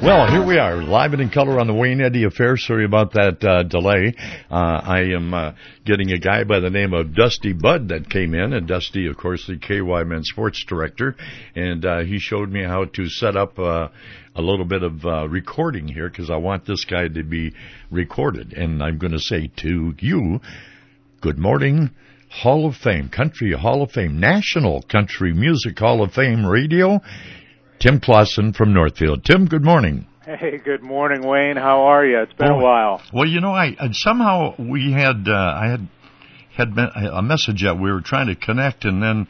Well, here we are, live and in color on the Wayne Eddy Affair. Sorry about that delay. I am getting a guy by the name of Dusty Budd that came in, and Dusty, of course, the KYMN sports director, and he showed me how to set up a little bit of recording here, because I want this guy to be recorded. And I'm going to say to you, good morning, Hall of Fame, Country Hall of Fame, National Country Music Hall of Fame Radio, Tim Clausen from Northfield. Tim, good morning. Hey, good morning, Wayne. How are you? It's been a while. Well, you know, I somehow we had I had a message that we were trying to connect, and then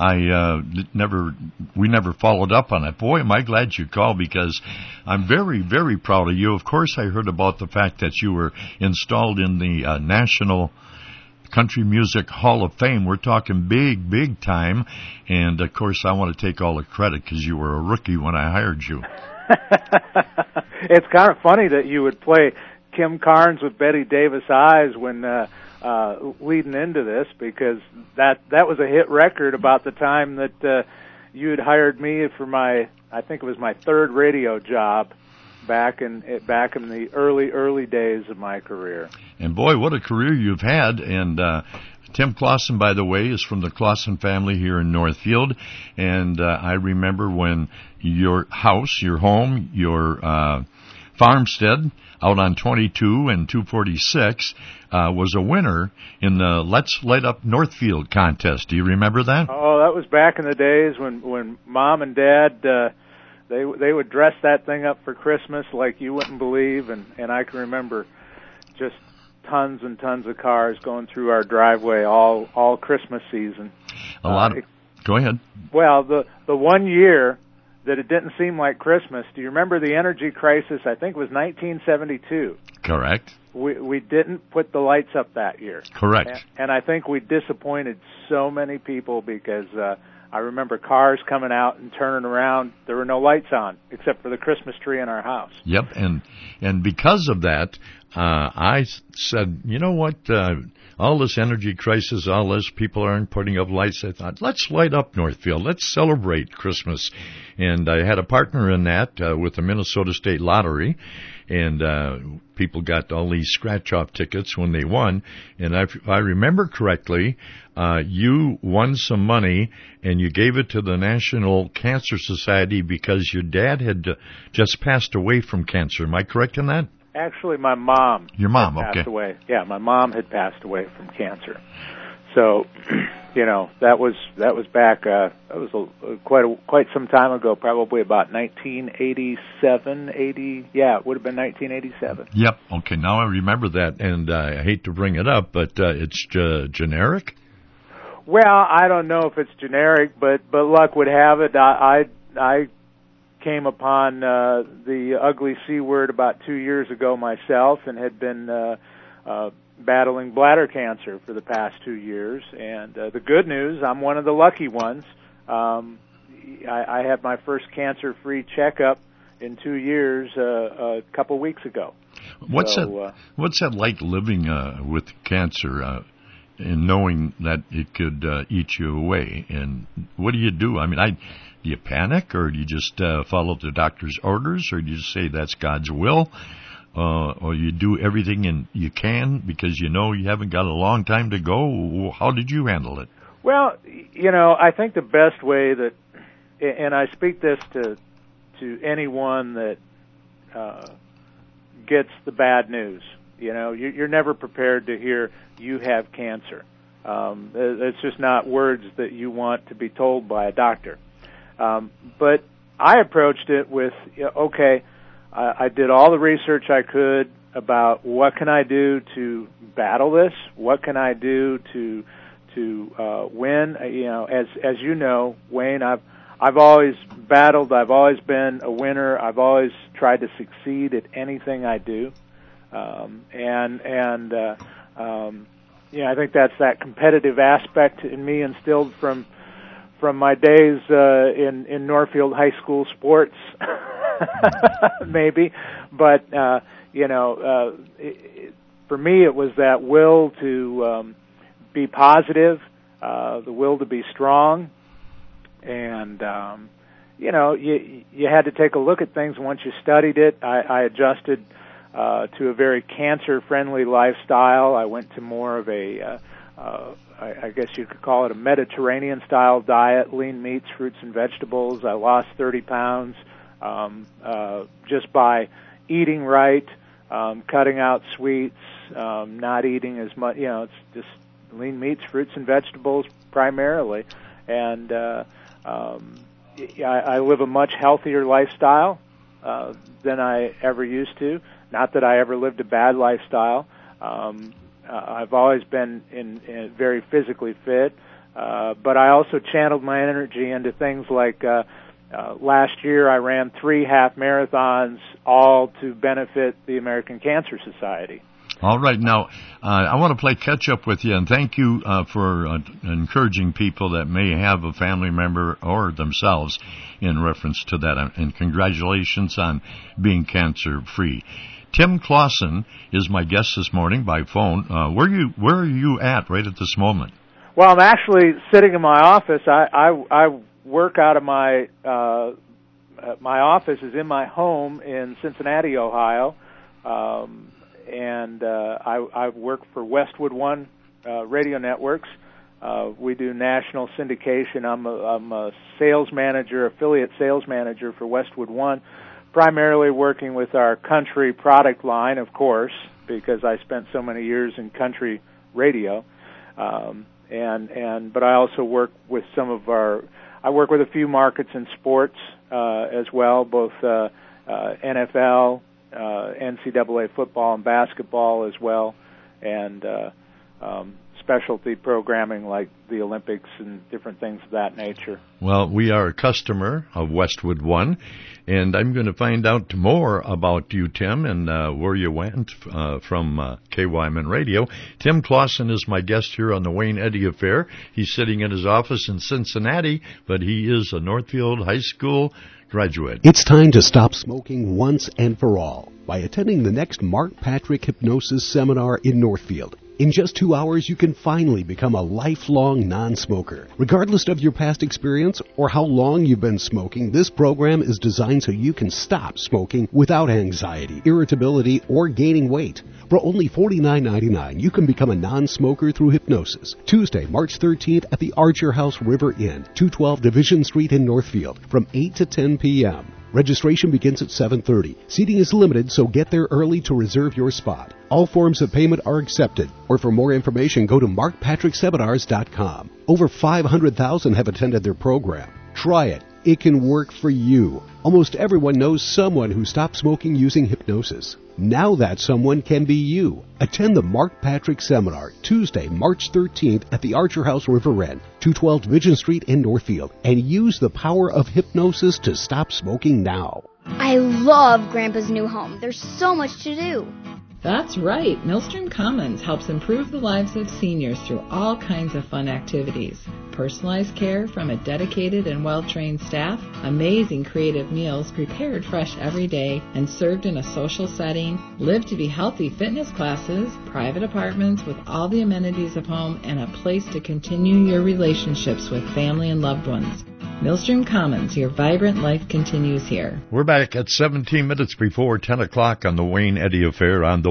we never followed up on it. Boy, am I glad you called, because I'm very, very proud of you. Of course, I heard about the fact that you were installed in the National Country Music Hall of Fame. We're talking big, big time. And, of course, I want to take all the credit because you were a rookie when I hired you. It's kind of funny that you would play Kim Carnes with Betty Davis Eyes when leading into this, because that was a hit record about the time that you had hired me for I think it was my third radio job back in the early days of my career. And boy, what a career you've had. And Tim Clausen, by the way, is from the Clausen family here in Northfield. And I remember when your house, your home, your farmstead out on 22 and 246 was a winner in the Let's Light Up Northfield contest. Do you remember that? Oh, that was back in the days when Mom and Dad They would dress that thing up for Christmas like you wouldn't believe, and I can remember just tons and tons of cars going through our driveway all Christmas season. Go ahead. Well, the one year that it didn't seem like Christmas, do you remember the energy crisis? I think it was 1972. Correct. We didn't put the lights up that year. Correct. And I think we disappointed so many people, because I remember cars coming out and turning around. There were no lights on except for the Christmas tree in our house. Yep, and because of that, I said, you know what, all this energy crisis, all this, people aren't putting up lights. I thought, let's light up Northfield. Let's celebrate Christmas. And I had a partner in that with the Minnesota State Lottery. And people got all these scratch-off tickets when they won. And if I remember correctly, you won some money, and you gave it to the National Cancer Society because your dad had just passed away from cancer. Am I correct in that? Actually, my mom. Your mom, had okay. Passed away. Yeah, my mom had passed away from cancer. So, you know, that was back. That was quite some time ago. Probably about 1987, 80. Yeah, it would have been 1987. Yep. Okay. Now I remember that, and I hate to bring it up, but it's generic. Well, I don't know if it's generic, but luck would have it. I came upon the ugly C word about 2 years ago myself, and had been battling bladder cancer for the past 2 years. And the good news, I'm one of the lucky ones. I had my first cancer-free checkup in 2 years a couple weeks ago. What's that like, living with cancer and knowing that it could eat you away? And what do you do? I mean, do you panic, or do you just follow the doctor's orders, or do you say that's God's will? Or you do everything you can because you know you haven't got a long time to go? How did you handle it? Well, you know, I think the best way that, and I speak this to anyone that gets the bad news. You know, you're never prepared to hear you have cancer. It's just not words that you want to be told by a doctor. But I approached it with, okay, I did all the research I could about what can I do to battle this, what can I do to win. You know, as you know, Wayne, I've always battled. I've always been a winner. I've always tried to succeed at anything I do, I think that's that competitive aspect in me instilled from my days in Northfield High School sports. Maybe, but for me it was that will to be positive, the will to be strong, and you had to take a look at things. Once you studied it, I adjusted to a very cancer-friendly lifestyle. I went to more of a, I guess you could call it a Mediterranean-style diet, lean meats, fruits, and vegetables. I lost 30 pounds just by eating right, cutting out sweets, not eating as much. It's just lean meats, fruits, and vegetables primarily. And I live a much healthier lifestyle than I ever used to. Not that I ever lived a bad lifestyle. I've always been in very physically fit, but I also channeled my energy into things like last year I ran 3 half marathons, all to benefit the American Cancer Society. All right. Now, I want to play catch-up with you, and thank you for encouraging people that may have a family member or themselves in reference to that, and congratulations on being cancer-free. Tim Clausen is my guest this morning by phone. Where are you at right at this moment? Well, I'm actually sitting in my office. I work out of my office is in my home in Cincinnati, Ohio. And I work for Westwood One radio networks. We do national syndication. I'm a sales manager, affiliate sales manager for Westwood One, primarily working with our country product line, of course, because I spent so many years in country radio. But I also work with I work with a few markets in sports as well, both NFL, NCAA football and basketball as well, and specialty programming like the Olympics and different things of that nature. Well, we are a customer of Westwood One, and I'm going to find out more about you, Tim, and where you went from KYMN Radio. Tim Clausen is my guest here on the Wayne Eddy Affair. He's sitting in his office in Cincinnati, but he is a Northfield High School graduate. It's time to stop smoking once and for all by attending the next Mark Patrick Hypnosis Seminar in Northfield. In just 2 hours, you can finally become a lifelong non-smoker. Regardless of your past experience or how long you've been smoking, this program is designed so you can stop smoking without anxiety, irritability, or gaining weight. For only $49.99, you can become a non-smoker through hypnosis. Tuesday, March 13th at the Archer House River Inn, 212 Division Street in Northfield, from 8 to 10 p.m. Registration begins at 7:30. Seating is limited, so get there early to reserve your spot. All forms of payment are accepted. Or for more information, go to markpatrickseminars.com. Over 500,000 have attended their program. Try it. It can work for you. Almost everyone knows someone who stopped smoking using hypnosis. Now that someone can be you. Attend the Mark Patrick Seminar Tuesday, March 13th at the Archer House River Inn, 212 Division Street in Northfield, and use the power of hypnosis to stop smoking now. I love Grandpa's new home. There's so much to do. That's right. Millstream Commons helps improve the lives of seniors through all kinds of fun activities. Personalized care from a dedicated and well-trained staff, amazing creative meals prepared fresh every day and served in a social setting, live to be healthy fitness classes, private apartments with all the amenities of home, and a place to continue your relationships with family and loved ones. Millstream Commons, your vibrant life continues here. We're back at 17 minutes before 10 o'clock on the Wayne Eddy Affair on the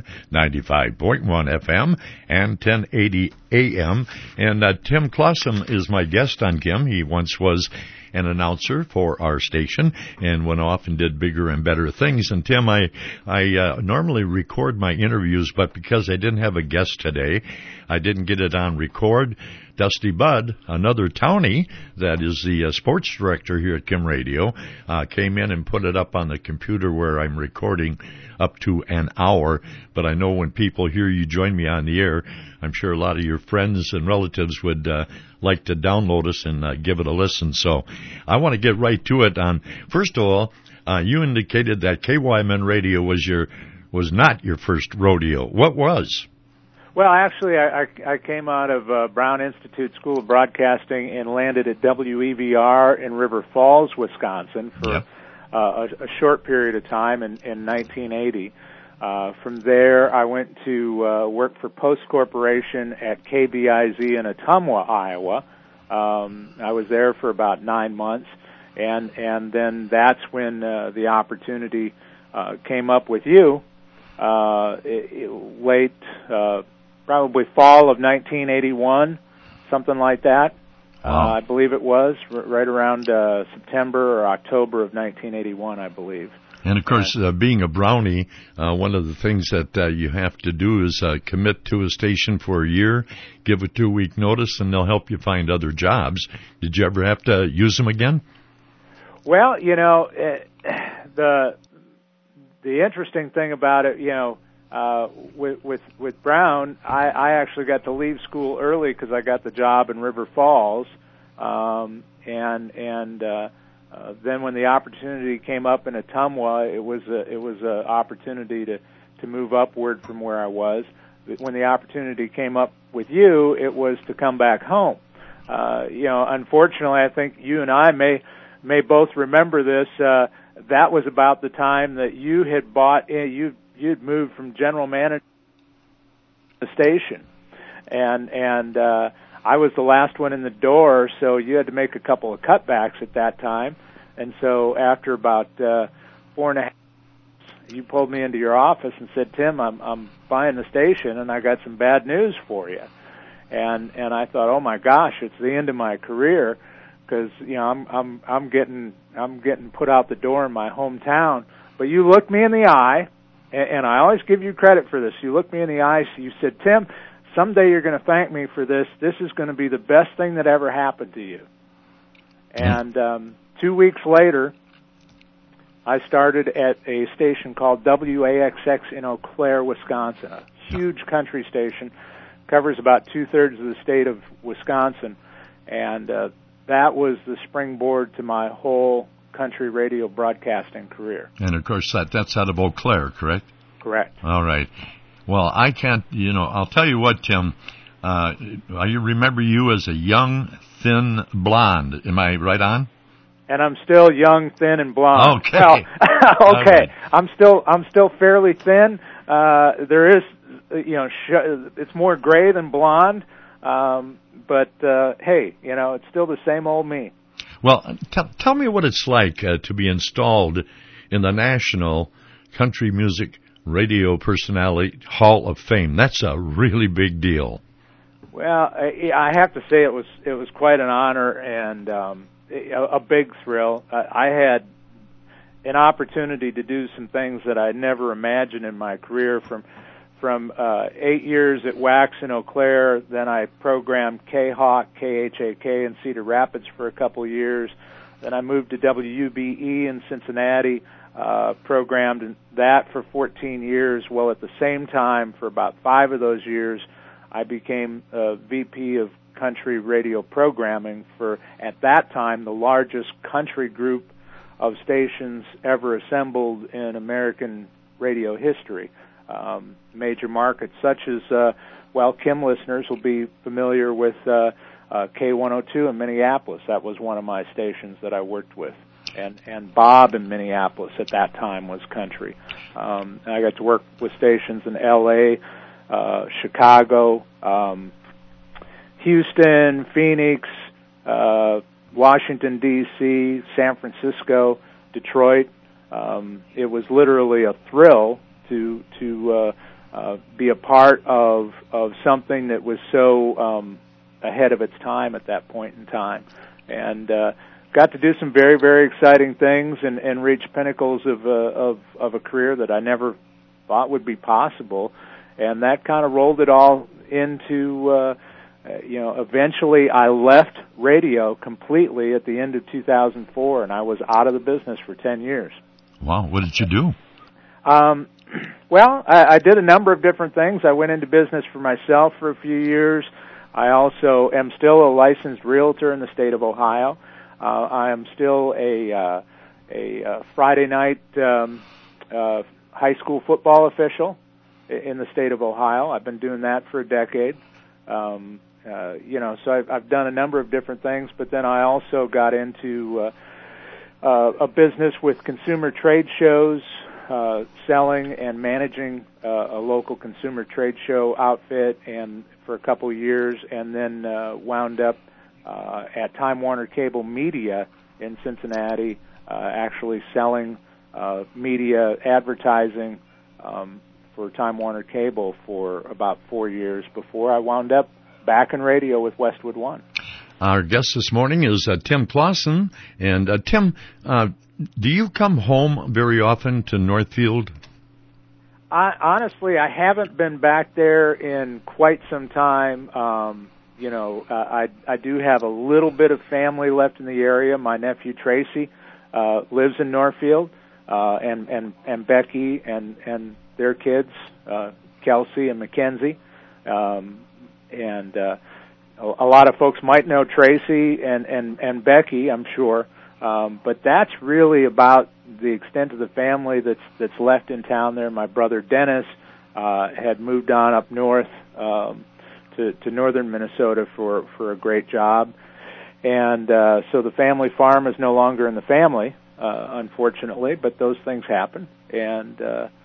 95.1 FM and 1080 AM. And Tim Clausen is my guest on Kim. He once was an announcer for our station and went off and did bigger and better things. And Tim, I normally record my interviews, but because I didn't have a guest today, I didn't get it on record. Dusty Budd, another townie that is the sports director here at Kim Radio, came in and put it up on the computer where I'm recording up to an hour. But I know when people hear you join me on the air, I'm sure a lot of your friends and relatives would like to download us and give it a listen. So I want to get right to it. First of all, you indicated that KYMN Radio was not your first rodeo. What was? Well, actually, I came out of Brown Institute School of Broadcasting and landed at WEVR in River Falls, Wisconsin for a short period of time in 1980. From there, I went to work for Post Corporation at KBIZ in Ottumwa, Iowa. I was there for about 9 months. and then that's when the opportunity came up with you late, probably fall of 1981, something like that. Wow. I believe it was right around September or October of 1981, I believe. And, of course, being a Brownie, one of the things that you have to do is commit to a station for a year, give a 2-week notice, and they'll help you find other jobs. Did you ever have to use them again? Well, the interesting thing about it, with Brown, I actually got to leave school early because I got the job in River Falls, then when the opportunity came up in Ottumwa, it was a opportunity to move upward from where I was. When the opportunity came up with you, it was to come back home. Unfortunately, I think you and I may both remember this. That was about the time that you had you'd moved from general manager to the station, and I was the last one in the door, so you had to make a couple of cutbacks at that time. And so after about 4.5 months, you pulled me into your office and said, "Tim, I'm buying the station, and I got some bad news for you." And I thought, "Oh my gosh, it's the end of my career," because I'm getting put out the door in my hometown. But you looked me in the eye, and I always give you credit for this. You looked me in the eye, so you said, "Tim, someday you're going to thank me for this. This is going to be the best thing that ever happened to you." And 2 weeks later, I started at a station called WAXX in Eau Claire, Wisconsin, a huge country station, covers about 2/3 of the state of Wisconsin, and that was the springboard to my whole country radio broadcasting career. And, of course, that's out of Eau Claire, correct? Correct. All right. Well, I can't, I'll tell you what, Tim, I remember you as a young, thin blonde. Am I right on? And I'm still young, thin, and blonde. Okay. Well, okay. Right. I'm still fairly thin. There is, it's more gray than blonde. But hey, it's still the same old me. Well, tell me what it's like to be installed in the National Country Music Radio Personality Hall of Fame. That's a really big deal. Well, I have to say it was quite an honor and a big thrill. I had an opportunity to do some things that I never imagined in my career. From 8 years at Wax in Eau Claire, then I programmed K-Hawk, KHAK in Cedar Rapids for a couple of years. Then I moved to WBE in Cincinnati, programmed that for 14 years. Well, at the same time, for about 5 of those years, I became VP of country radio programming for, at that time, the largest country group of stations ever assembled in American radio history. Major markets such as, Kim listeners will be familiar with K102 in Minneapolis. That was one of my stations that I worked with. And Bob in Minneapolis at that time was country. I got to work with stations in L.A., Chicago, Houston, Phoenix, Washington, D.C., San Francisco, Detroit. It was literally a thrill to be a part of something that was so ahead of its time at that point in time. And got to do some very, very exciting things and reach pinnacles of a career that I never thought would be possible. And that kind of rolled it all into, eventually I left radio completely at the end of 2004, and I was out of the business for 10 years. Wow, what did you do? Well, I did a number of different things. I went into business for myself for a few years. I also am still a licensed realtor in the state of Ohio. I am still a Friday night high school football official in the state of Ohio. I've been doing that for a decade. So I've done a number of different things, but then I also got into a business with consumer trade shows, selling and managing a local consumer trade show outfit, and for a couple of years, and then wound up at Time Warner Cable Media in Cincinnati, actually selling media advertising for Time Warner Cable for about 4 years before I wound up back in radio with Westwood One. Our guest this morning is Tim Clausen. And Tim, do you come home very often to Northfield? Honestly, I haven't been back there in quite some time. I do have a little bit of family left in the area. My nephew Tracy lives in Northfield, and Becky and their kids, Kelsey and Mackenzie, and a lot of folks might know Tracy and Becky, I'm sure, but that's really about the extent of the family that's left in town there. My brother Dennis had moved on up north to northern Minnesota for a great job, and so the family farm is no longer in the family, unfortunately, but those things happen, and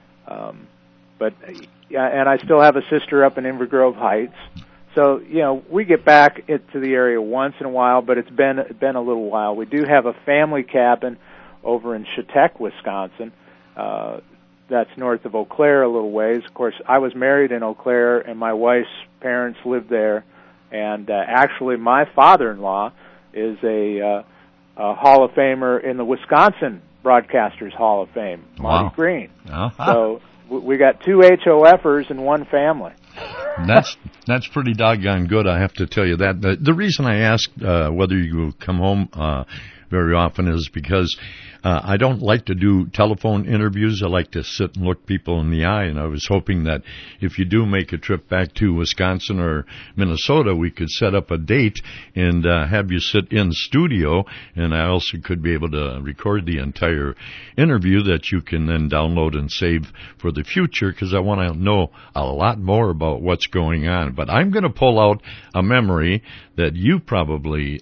I still have a sister up in Inver Grove Heights. So, we get back to the area once in a while, but it's been a little while. We do have a family cabin over in Chautauqua, Wisconsin. That's north of Eau Claire a little ways. Of course, I was married in Eau Claire, and my wife's parents lived there. And actually, my father-in-law is a Hall of Famer in the Wisconsin Broadcasters Hall of Fame, Marty Green. Uh-huh. So we got two HOFers in one family. That's pretty doggone good, I have to tell you that. The reason I asked whether you come home very often is because I don't like to do telephone interviews. I like to sit and look people in the eye, and I was hoping that if you do make a trip back to Wisconsin or Minnesota, we could set up a date and have you sit in studio, and I also could be able to record the entire interview that you can then download and save for the future, because I want to know a lot more about what's going on. But I'm going to pull out a memory that you probably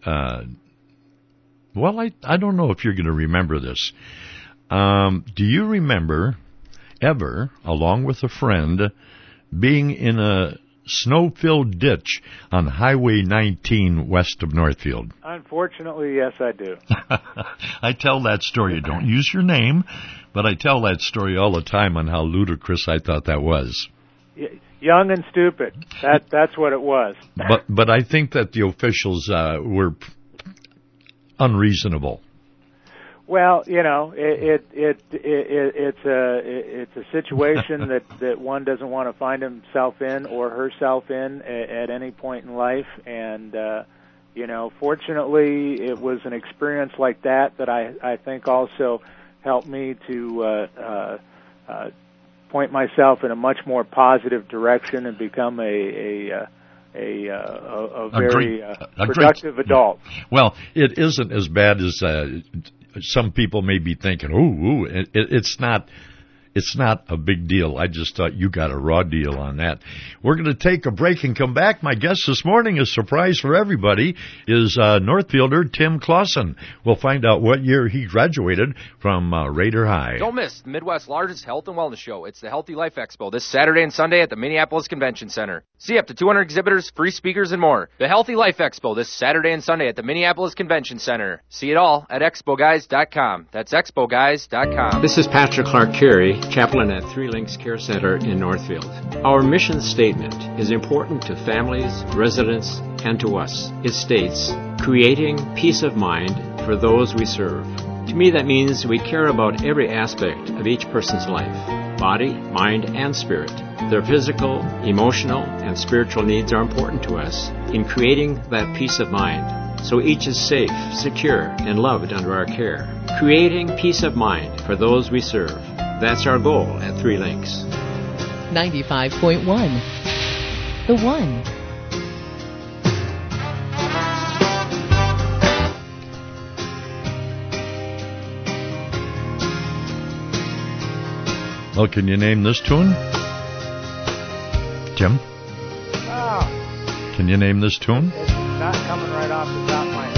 I don't know if you're going to remember this. Do you remember ever, along with a friend, being in a snow-filled ditch on Highway 19 west of Northfield? Unfortunately, yes, I do. I tell that story. I don't use your name, but I tell that story all the time on how ludicrous I thought that was. Young and stupid. That's what it was. But I think that the officials were unreasonable. Well, it's a situation that one doesn't want to find himself in or herself in at any point in life, and fortunately, it was an experience like that I think also helped me to point myself in a much more positive direction and become a very productive adult. Well, it isn't as bad as some people may be thinking. It's not. It's not a big deal. I just thought you got a raw deal on that. We're going to take a break and come back. My guest this morning, a surprise for everybody, is Northfielder Tim Clausen. We'll find out what year he graduated from Raider High. Don't miss the Midwest's largest health and wellness show. It's the Healthy Life Expo this Saturday and Sunday at the Minneapolis Convention Center. See up to 200 exhibitors, free speakers, and more. The Healthy Life Expo this Saturday and Sunday at the Minneapolis Convention Center. See it all at expoguys.com. That's expoguys.com. This is Patrick Clark Carey, chaplain at Three Links Care Center in Northfield. Our mission statement is important to families, residents, and to us. It states, creating peace of mind for those we serve. To me, that means we care about every aspect of each person's life, body, mind, and spirit. Their physical, emotional, and spiritual needs are important to us in creating that peace of mind, so each is safe, secure, and loved under our care. Creating peace of mind for those we serve. That's our goal at Three Links. 95.1. The One. Well, can you name this tune? Tim? Oh. Can you name this tune? It's not coming right off the top of my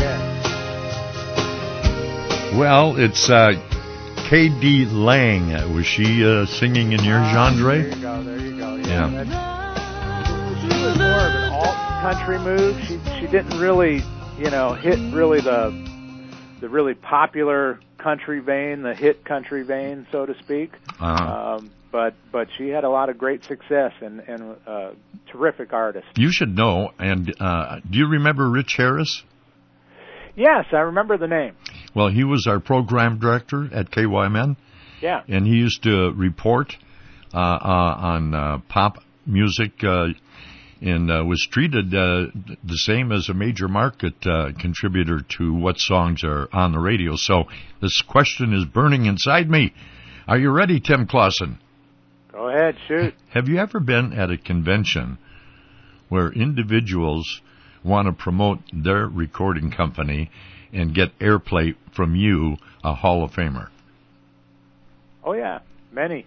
head. Well, it's K.D. Lang. Was she singing in your genre? There you go. Yeah. She was more of an alt country move. She didn't really, hit really the really popular country vein, the hit country vein, so to speak. But she had a lot of great success and terrific artist. You should know. And do you remember Rich Harris? Yes, I remember the name. Well, he was our program director at KYMN. Yeah. And he used to report on pop music and was treated the same as a major market contributor to what songs are on the radio. So this question is burning inside me. Are you ready, Tim Clausen? Go ahead, shoot. Have you ever been at a convention where individuals want to promote their recording company and get airplay from you, a Hall of Famer? Oh, yeah, many.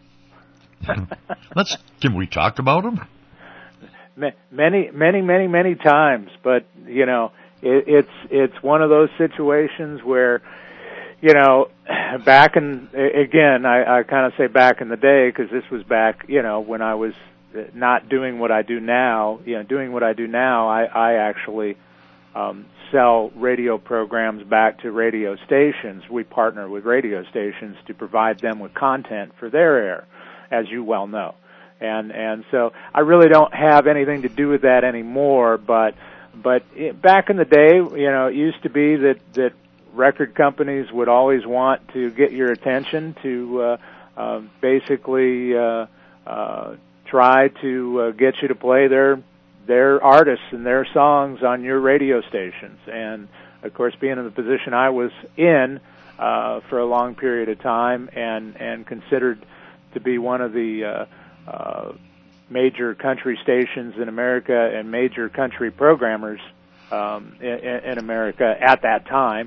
Can we talk about them? Many times, but you know, it's one of those situations where, you know, back in, again, I kind of say back in the day because this was back, you know, when I was not doing what I do now. You know, doing what I do now, I actually sell radio programs back to radio stations. We partner with radio stations to provide them with content for their air, as you well know. And so I really don't have anything to do with that anymore, but back in the day, you know, it used to be that record companies would always want to get your attention to basically try to get you to play their artists and their songs on your radio stations. And of course, being in the position I was in for a long period of time and considered to be one of the major country stations in America and major country programmers in America at that time,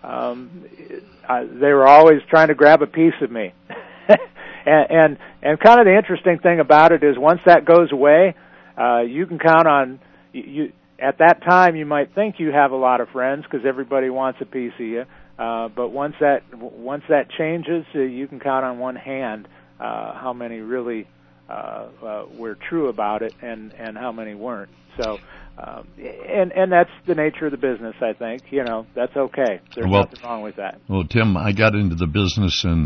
they were always trying to grab a piece of me. and kind of the interesting thing about it is once that goes away, you can count on you. At that time, you might think you have a lot of friends because everybody wants a piece of you. But once that changes, you can count on one hand how many really were true about it and how many weren't. So, and that's the nature of the business, I think. You know, that's okay. There's nothing wrong with that. Well, Tim, I got into the business in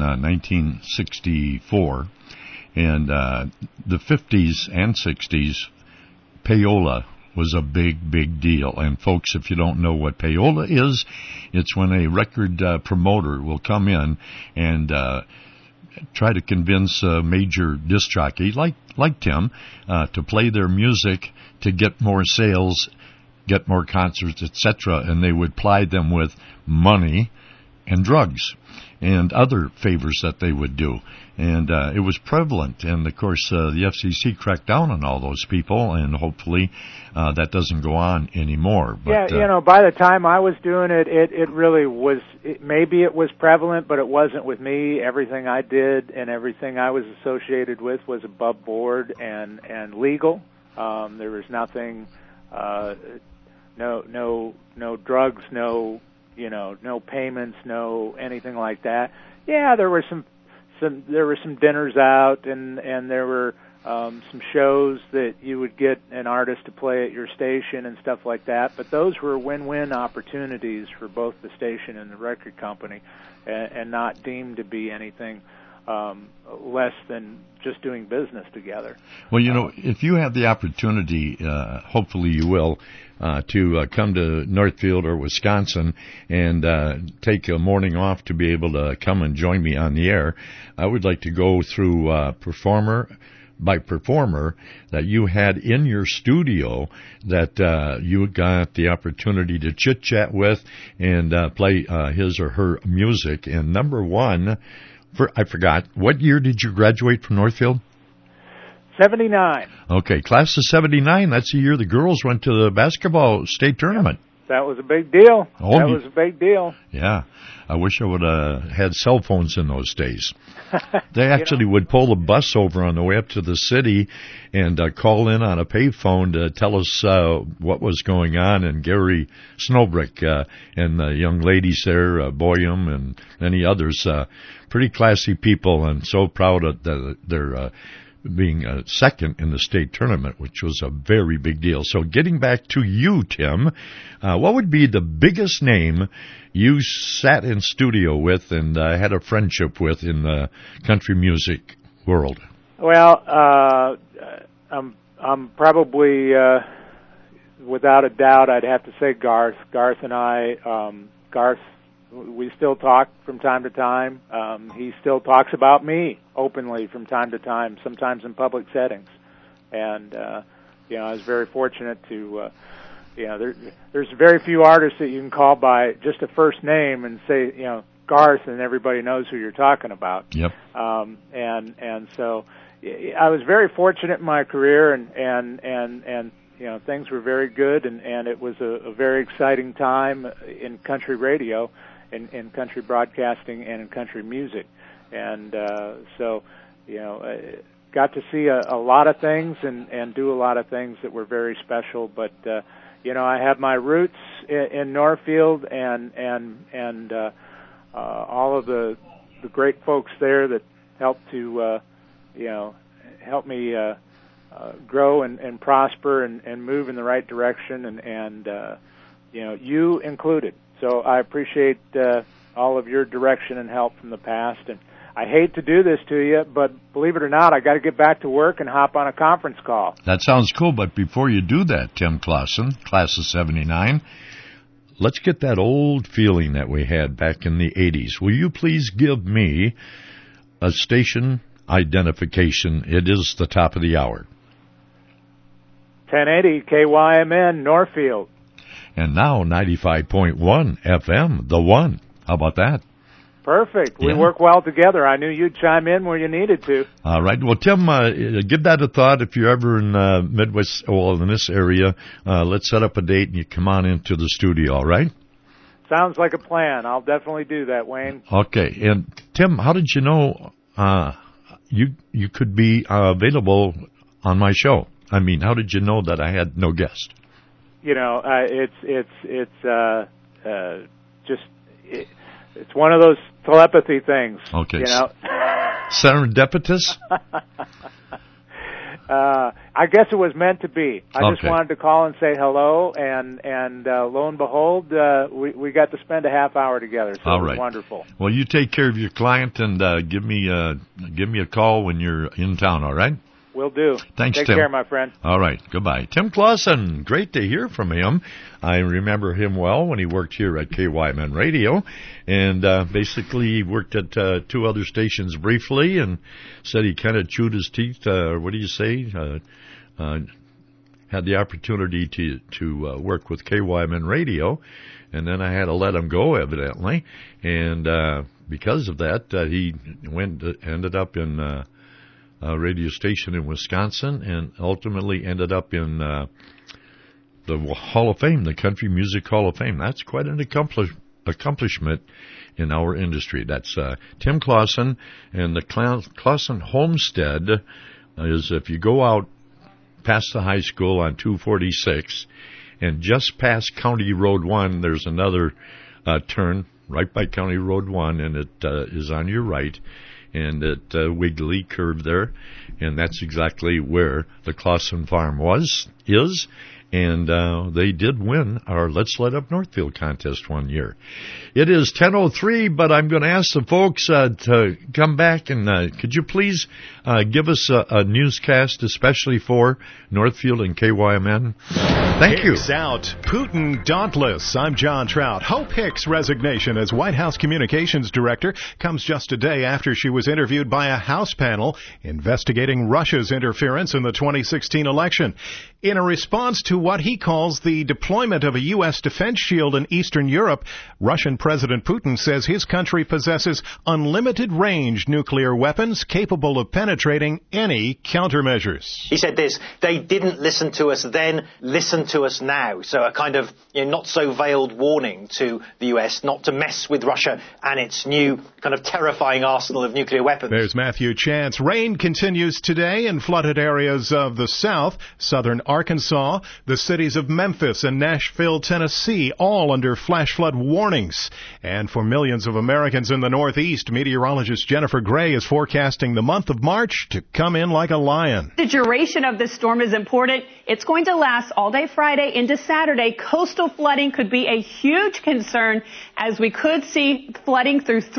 1964, and the 50s and 60s, payola was a big deal. And folks, if you don't know what payola is, it's when a record promoter will come in and try to convince a major disc jockey like Tim to play their music to get more sales, get more concerts, etc. And they would ply them with money and drugs and other favors that they would do. And it was prevalent. And, of course, the FCC cracked down on all those people, and hopefully that doesn't go on anymore. But, yeah, you know, by the time I was doing it, it really was, maybe it was prevalent, but it wasn't with me. Everything I did and everything I was associated with was above board and legal. There was nothing, no drugs, no payments, no anything like that. Yeah, there were some dinners out, and there were some shows that you would get an artist to play at your station and stuff like that. But those were win-win opportunities for both the station and the record company, and not deemed to be anything less than just doing business together. Well, you know, if you have the opportunity, hopefully you will, to come to Northfield or Wisconsin and take a morning off to be able to come and join me on the air, I would like to go through performer by performer that you had in your studio that you got the opportunity to chit-chat with and play his or her music. And number one, I forgot, what year did you graduate from Northfield? 79. Okay, class of 79. That's the year the girls went to the basketball state tournament. That was a big deal. Oh, that was a big deal. Yeah. I wish I would have had cell phones in those days. They actually would pull the bus over on the way up to the city and call in on a payphone to tell us what was going on. And Gary Snowbrick and the young ladies there, Boyum and many others, pretty classy people, and so proud of their being second in the state tournament, which was a very big deal. So getting back to you, Tim, what would be the biggest name you sat in studio with and had a friendship with in the country music world? Well, I'm probably, without a doubt, I'd have to say Garth. Garth and I, Garth, we still talk from time to time. He still talks about me openly from time to time, sometimes in public settings. And, I was very fortunate to, there's very few artists that you can call by just a first name and say, Garth, and everybody knows who you're talking about. Yep. And so I was very fortunate in my career, and things were very good, and it was a very exciting time in country radio, in country broadcasting, and in country music. And got to see a lot of things and do a lot of things that were very special. But I have my roots in Northfield, and all of the great folks there that helped to help me grow and prosper and move in the right direction, and you included. So I appreciate all of your direction and help from the past. And I hate to do this to you, but believe it or not, I got to get back to work and hop on a conference call. That sounds cool, but before you do that, Tim Clausen, class of 79, let's get that old feeling that we had back in the 80s. Will you please give me a station identification? It is the top of the hour. 1080 KYMN, Northfield. And now 95.1 FM, the one. How about that? Perfect. We work well together. I knew you'd chime in where you needed to. All right. Well, Tim, give that a thought. If you're ever in Midwest, in this area, let's set up a date and you come on into the studio, all right? Sounds like a plan. I'll definitely do that, Wayne. Okay. And, Tim, how did you know you could be available on my show? I mean, how did you know that I had no guest? It's one of those telepathy things. Okay. Serendipitous? I guess it was meant to be. I just wanted to call and say hello, and lo and behold, we got to spend a half hour together. So it was wonderful. Well, you take care of your client and give me a call when you're in town. All right. Will do. Thanks, Tim. Take care, my friend. All right. Goodbye. Tim Clausen, great to hear from him. I remember him well when he worked here at KYMN Radio, and basically he worked at two other stations briefly and said he kind of chewed his teeth, what do you say, had the opportunity to work with KYMN Radio, and then I had to let him go, evidently, and because of that, he ended up in a radio station in Wisconsin, and ultimately ended up in the Hall of Fame, the Country Music Hall of Fame. That's quite an accomplishment in our industry. That's Tim Clausen, and the Clausen Homestead is, if you go out past the high school on 246, and just past County Road 1, there's another turn right by County Road 1, and it is on your right. And at Wiggly Curve there, and that's exactly where the Clausen Farm is, and they did win our Let's Light Up Northfield contest one year. It is 10:03, but I'm going to ask the folks to come back, and could you please give us a newscast, especially for Northfield and KYMN? Thank you. Hicks out. Putin dauntless. I'm John Trout. Hope Hicks' resignation as White House Communications Director comes just a day after she was interviewed by a House panel investigating Russia's interference in the 2016 election. In a response to what he calls the deployment of a U.S. defense shield in Eastern Europe, Russian President Putin says his country possesses unlimited-range nuclear weapons capable of penetrating any countermeasures. He said this: they didn't listen to us then, listen to us now. So a kind of not-so-veiled warning to the U.S. not to mess with Russia and its new kind of terrifying arsenal of nuclear weapons. There's Matthew Chance. Rain continues today in flooded areas of the south. Southern Arkansas, the cities of Memphis and Nashville, Tennessee, all under flash flood warnings. And for millions of Americans in the Northeast, meteorologist Jennifer Gray is forecasting the month of March to come in like a lion. The duration of this storm is important. It's going to last all day Friday into Saturday. Coastal flooding could be a huge concern as we could see flooding through